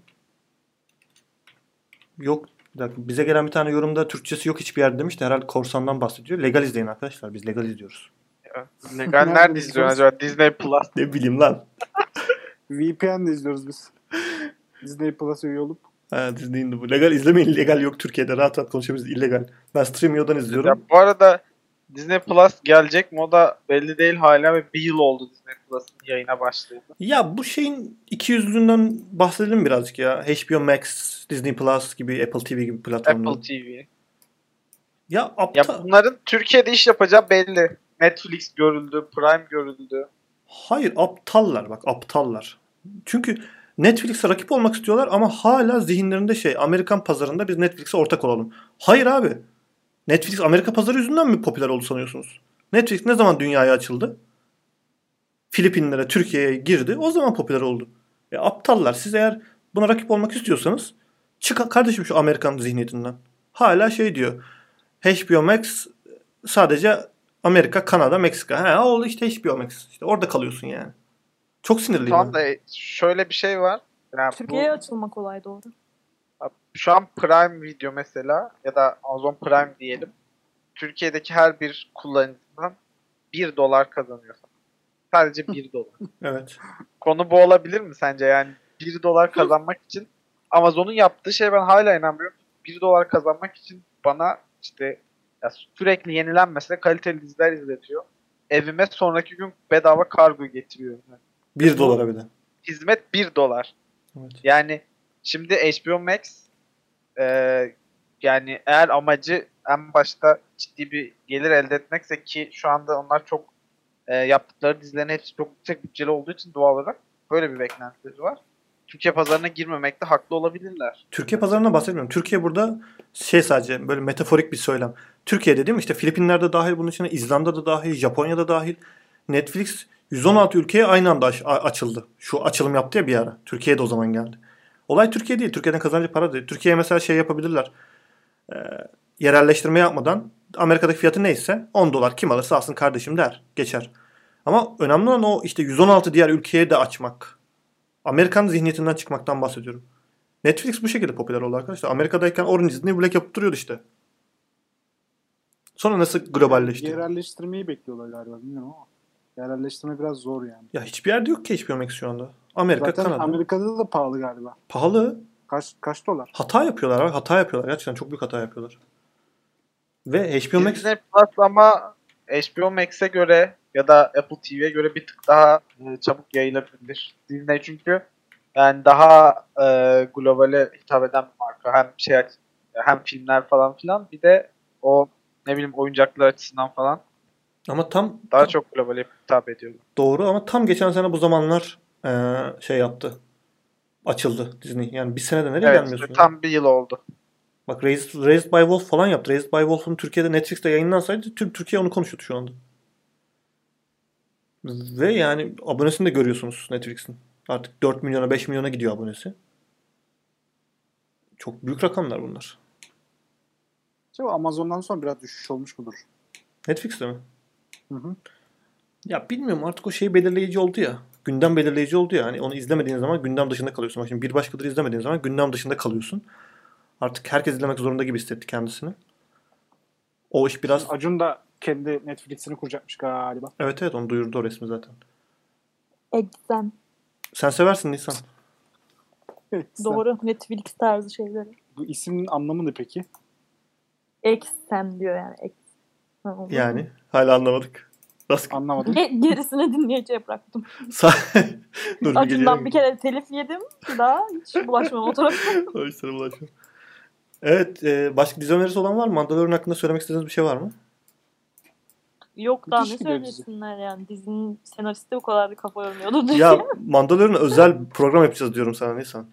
Yok. Bir dakika. Bize gelen bir tane yorumda Türkçesi yok hiçbir yerde demiş de herhalde korsandan bahsediyor. Legal izleyin arkadaşlar. Biz legal izliyoruz. Legal nerede izliyorsun acaba? Disney Plus. Ne bileyim lan. VPN'le izliyoruz biz. Disney Plus'a üye olup. Ha, Disney'in de bu. Legal izlemeyin. Legal yok Türkiye'de. Rahat rahat konuşabiliriz. İllegal. Ben Streamio'dan izliyorum. Ya bu arada Disney Plus gelecek mi o da belli değil hala ve bir yıl oldu Disney Plus'ın yayına başladı. Ya bu şeyin ikiyüzlülüğünden bahsedelim birazcık ya. HBO Max, Disney Plus gibi, Apple TV gibi platformlar. Apple TV. Ya Ya bunların Türkiye'de iş yapacağı belli. Netflix görüldü, Prime görüldü. Hayır, aptallar bak, aptallar. Çünkü Netflix'e rakip olmak istiyorlar ama hala zihinlerinde Amerikan pazarında biz Netflix'e ortak olalım. Hayır abi. Netflix Amerika pazarı yüzünden mi popüler oldu sanıyorsunuz? Netflix ne zaman dünyaya açıldı? Filipinlere, Türkiye'ye girdi. O zaman popüler oldu. Aptallar. Siz eğer buna rakip olmak istiyorsanız çıkın kardeşim şu Amerikan zihniyetinden. Hala diyor. HBO Max sadece Amerika, Kanada, Meksika. Oldu işte HBO Max. İşte orada kalıyorsun yani. Çok sinirliyim. Tamam da şöyle bir şey var. Yani Türkiye'ye açılma kolay doğru. şu an Prime Video mesela ya da Amazon Prime diyelim. Türkiye'deki her bir kullanıcıdan $1 kazanıyor. Sadece $1. Evet. Konu bu olabilir mi sence? Yani $1 kazanmak için Amazon'un yaptığı şey ben hala inanmıyorum. $1 kazanmak için bana ya sürekli yenilenmese kaliteli diziler izletiyor. Evime sonraki gün bedava kargo getiriyor. $1 bir de. Hizmet $1. Evet. Yani şimdi HBO Max yani eğer amacı en başta ciddi bir gelir elde etmekse ki şu anda onlar çok yaptıkları dizilerin hepsi çok yüksek bütçeli olduğu için doğal olarak böyle bir beklentileri var. Türkiye pazarına girmemekte haklı olabilirler. Türkiye pazarından bahsetmiyorum. Türkiye burada sadece böyle metaforik bir söylem. Türkiye'de değil mi? İşte Filipinler'de dahil bunun içine, İzlanda'da dahil, Japonya'da dahil. Netflix 116 ülkeye aynı anda açıldı. Şu açılım yaptı ya bir ara. Türkiye'de o zaman geldi. Olay Türkiye değil. Türkiye'den kazancı para değil. Türkiye'ye mesela yapabilirler. Yerelleştirme yapmadan Amerika'daki fiyatı neyse $10 kim alırsa alsın kardeşim der. Geçer. Ama önemli olan o 116 diğer ülkeye de açmak. Amerikan zihniyetinden çıkmaktan bahsediyorum. Netflix bu şekilde popüler oldu arkadaşlar. Amerika'dayken Orange is the New Black yapıp duruyordu işte. Sonra nasıl globalleşti? Yerelleştirmeyi bekliyorlar galiba, bilmiyorum ama. Yerelleştirme biraz zor yani. Ya hiçbir yerde yok ki HBO Max şu anda. Amerika, Zaten Kanada. Amerika'da da pahalı galiba. Pahalı. Kaç dolar? Hata yapıyorlar abi. Hata yapıyorlar. Gerçekten çok büyük hata yapıyorlar. Ve HBO Max... Disney Plus ama HBO Max'e göre ya da Apple TV'ye göre bir tık daha çabuk yayılabilir. Disney çünkü yani daha globale hitap eden bir marka. Hem filmler falan filan, bir de o ne bileyim oyuncaklar açısından falan Ama tam daha çok globale hitap ediyorlar. doğru ama tam geçen sene bu zamanlar şey yaptı. Açıldı Disney. Yani bir senede nereye Evet, gelmiyorsun? tam bir yıl oldu. Bak Raised by Wolf falan yaptı. Raised by Wolf'un Türkiye'de Netflix'te yayınlansaydı tüm Türkiye onu konuşuyordu şu anda. Ve yani abonesini de görüyorsunuz Netflix'in. Artık 4 milyona 5 milyona gidiyor abonesi. Çok büyük rakamlar bunlar. Acaba Amazon'dan sonra biraz düşüş olmuş mudur? Netflix'te mi? Hı. Ya bilmiyorum, artık o şey belirleyici oldu ya. Gündem belirleyici oldu ya. Hani onu izlemediğin zaman gündem dışında kalıyorsun. Bak şimdi Bir Başkadır izlemediğin zaman gündem dışında kalıyorsun. Artık herkes izlemek zorunda gibi hissetti kendisini. O iş biraz... Acun da kendi Netflix'ini kuracakmış galiba. Evet evet, onu duyurdu o resmi zaten. Exxen. Sen seversin Nisan. Doğru. Netflix tarzı şeyleri. Bu ismin anlamı ne peki? Exxen diyor yani. Yani hala anlamadık. Nasıl? Anlamadım. Gerisini dinleyiciye bıraktım. Dur bir Acundan bir kere telif yedim. Bir daha hiç bulaşmam o tarafa. O işlere bulaşmam. Evet, başka dizi önerisi olan var mı? Mandalorian hakkında söylemek istediğiniz bir şey var mı? Yok, daha ne Müthiş gidiyor dizi. söylesinler yani. Dizinin senaristi bu kadar bir kafa yormuyordu diye. Ya Mandalorian'a özel bir program yapacağız diyorum sana Nisan.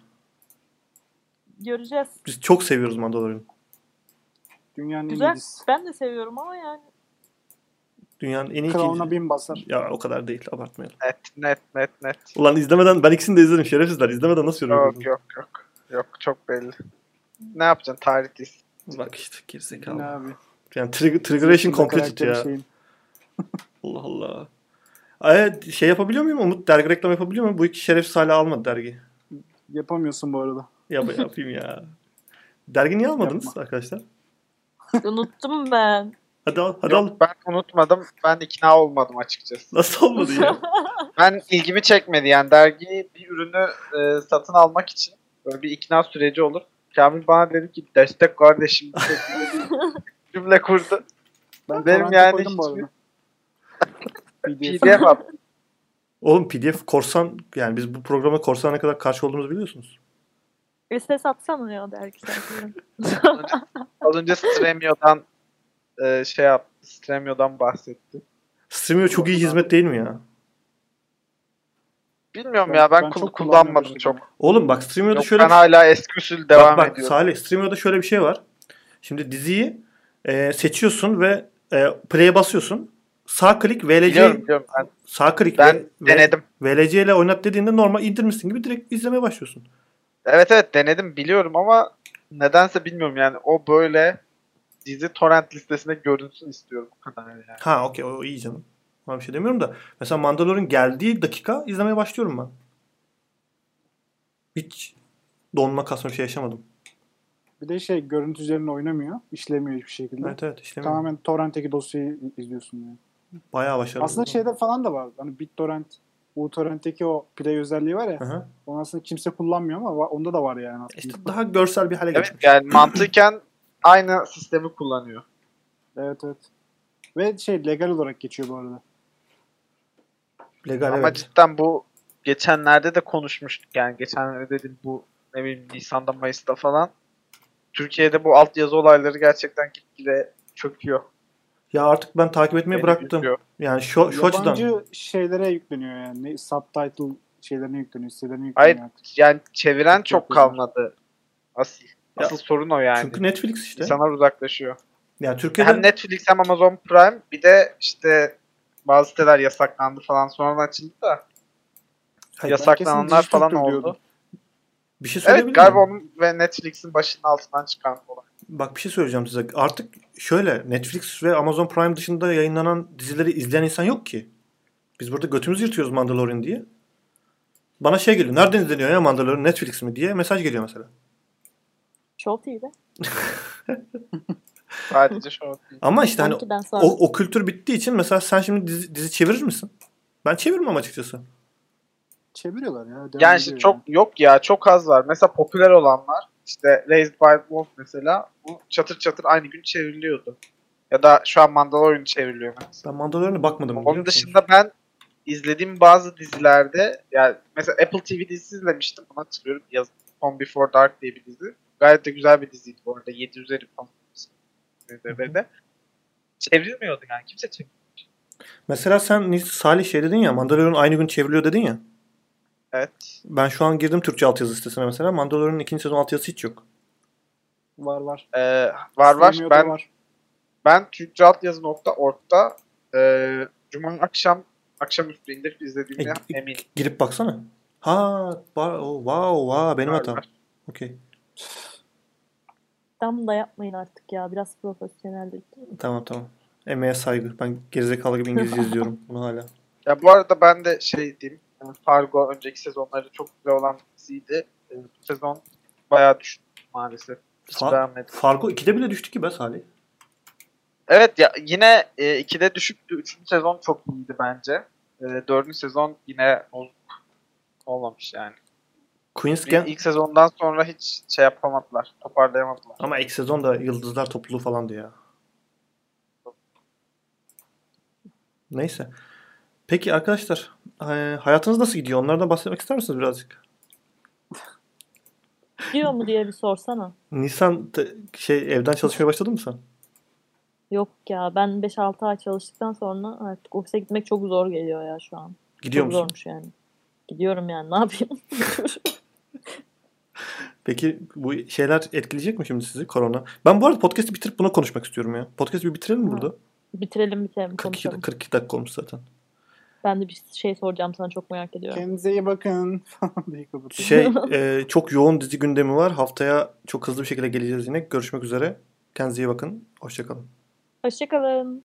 Göreceğiz. Biz çok seviyoruz Mandalorian'ı. Dünyanın en iyi Güzel. dizisi. Ben de seviyorum ama yani. Dünyanın en iyi Kralına ikinci... bin basar. Ya o kadar değil, abartmayalım. Net. Ulan izlemeden, ben ikisini de izledim şerefsizler. İzlemeden nasıl yorum Yok. Yok, çok belli. Ne yapacaksın? Tarih dizisi. Bak işte Ne gerizekalı. abi? Yani Triggeration completed Karakteri ya. şeyin. Allah Allah. Evet, şey yapabiliyor muyum? Umut dergi reklam yapabiliyor muyum? Bu iki şerefsiz hala almadı dergi. Yapamıyorsun bu arada. Yapayım ya. Dergi niye almadınız Yapma. arkadaşlar? Unuttum ben. Hadi al. Yok, ben unutmadım. Ben ikna olmadım açıkçası. Nasıl olmadı ya? Ben ilgimi çekmedi yani dergiyi, bir ürünü satın almak için böyle bir ikna süreci olur. Kamil bana dedi ki destek kardeşim bir şekilde bir cümle kurdu. Ben Benim torrente yani koydum bu hiçbir- arada. PDF attım. Oğlum PDF korsan, yani biz bu programa korsana ne kadar karşı olduğumuzu biliyorsunuz. Ses atsana ya dergi sayfalarına. Az önce Stremio'dan şey yaptı. Stremio'dan bahsetti. Streamio çok iyi hizmet değil mi ya? Bilmiyorum ya, ben çok kullanmadım kullanmamıştım. çok. Oğlum bak Streamio'da Yok, şöyle ben hala eski usul devam bak ediyorum. Salih, Streamio'da şöyle bir şey var. Şimdi diziyi seçiyorsun ve play'e basıyorsun. Sağ klik VLC, Biliyorum sağ klik ben denedim. VLC ile oynat dediğinde normal indirmişsin gibi direkt izlemeye başlıyorsun. Evet denedim, biliyorum ama nedense bilmiyorum yani, o böyle dizi torrent listesine görünsün istiyorum bu kadar yani. Ha okey, o iyi canım. Ona bir şey demiyorum da. Mesela Mandalorian geldiği dakika izlemeye başlıyorum ben. Hiç donma kasma bir şey yaşamadım. Bir de görüntü üzerine oynamıyor. İşlemiyor hiçbir şekilde. Evet işlemiyorum. Tamamen torrentteki dosyayı izliyorsun yani. Bayağı başarılı. Aslında şeyde falan da var. Hani BitTorrent, uTorrent'teki o play özelliği var ya. Hı. Onu aslında kimse kullanmıyor ama onda da var yani aslında. İşte daha görsel bir hale Evet geçmiş. yani mantıken aynı sistemi kullanıyor. Evet. Ve legal olarak geçiyor bu arada. Legal Ama evet. cidden bu geçenlerde de konuşmuştuk yani, geçenlerde dedim bu ne bileyim Nisan'da Mayıs'ta falan. Türkiye'de bu altyazı olayları gerçekten gitgide çöküyor. Ya artık ben takip etmeyi Beni bıraktım. üzüyor. Yani şu açıdan. Yabancı şeylere yükleniyor yani. Subtitle şeylerine yükleniyor, sitelerine Hayır yükleniyor artık. yani çeviren Çok çok güzel. kalmadı. Asıl sorun o yani. Çünkü Netflix işte. İnsanlar uzaklaşıyor. Yani Türkiye'de Hem Netflix hem Amazon Prime, bir de işte bazı siteler yasaklandı falan, sonradan açıldı da Hayır, yasaklananlar kesin falan Dijitürk'tür oldu. diyordum. bir şey söyleyebilir Evet galiba miyim? onun ve Netflix'in başının altından çıkan olay. Bak bir şey söyleyeceğim size. Artık şöyle, Netflix ve Amazon Prime dışında yayınlanan dizileri izleyen insan yok ki. Biz burada götümüzü yırtıyoruz Mandalorian diye. bana şey geliyor. Nereden izleniyor ya Mandalorian? Netflix mi diye mesaj geliyor mesela. Show TV'de. Sadece şu Ama işte hani 12'den sonra. o kültür bittiği için mesela sen şimdi dizi çevirir misin? Ben çevirmem açıkçası. Çeviriyorlar ya. devam Yani işte ediyor çok yok ya, çok az var. Mesela popüler olanlar işte Raised by Wolves mesela, bu çatır çatır aynı gün çevriliyordu. Ya da şu an Mandalorian çevriliyor mesela. Ben Mandalorian'a bakmadım biliyor Onun musunuz? dışında ben izlediğim bazı dizilerde, yani mesela Apple TV dizisi izlemiştim. Bunu hatırlıyorum. Yazın. Home Before Dark diye bir dizi. Gayet de güzel bir diziydi bu arada. 7 üzeri falan. IMDb'de. Çevrilmiyordu yani. Kimse çevirmiyordu. Mesela sen Salih şey dedin ya, Mandalorian aynı gün çevriliyor dedin ya. Evet. Ben şu an girdim Türkçe altyazı sitesine mesela. Mandalorian'ın 2. sezon altyazısı hiç yok. Var. Var. Streamio'da Ben Türkçealtyazı.org'da Cuma akşamüstü indirip izlediğimde eminim. Girip baksana. Ha, wow, benim hatam. Var. Okey. Tam da yapmayın artık ya. Biraz profesyonellik. Tamam. Emeğe saygı. Ben gerizekalı gibi İngilizce izliyorum bunu hala. Ya bu arada ben de şey diyeyim. Yani Fargo önceki sezonları çok güzel olan diziydi. Bu sezon bayağı düştü maalesef. Hiç beğenmedim. Fargo 2'de bile düştü ki be Salih. Evet ya, yine 2'de düşüktü. 3. sezon çok iyiydi bence. 4. sezon yine olmamış yani. Queen's Gambit. İlk sezondan sonra hiç şey yapamadılar. Toparlayamadılar. Ama ilk sezon da Yıldızlar Topluluğu falandı ya. Neyse. Peki arkadaşlar, hayatınız nasıl gidiyor? Onlardan bahsetmek ister misiniz birazcık? Diyor mu diye bir sorsana. Nisan evden çalışmaya başladın mı sen? Yok ya, ben 5-6 ay çalıştıktan sonra artık ofise gitmek çok zor geliyor ya şu an. Gidiyor Çok musun? zormuş yani. Gidiyorum yani, ne yapayım? Peki bu şeyler etkileyecek mi şimdi sizi, korona? Ben bu arada podcast'i bitirip buna konuşmak istiyorum ya. Podcast'i bir bitirelim mi burada? Bitirelim 42 konuşalım. dakika olmuş zaten. Ben de bir şey soracağım sana, çok merak ediyorum. Kendinize iyi bakın falan diye kapatın. Çok yoğun dizi gündemi var. Haftaya çok hızlı bir şekilde geleceğiz yine. Görüşmek üzere. Kendinize iyi bakın. Hoşça kalın. Hoşçakalın.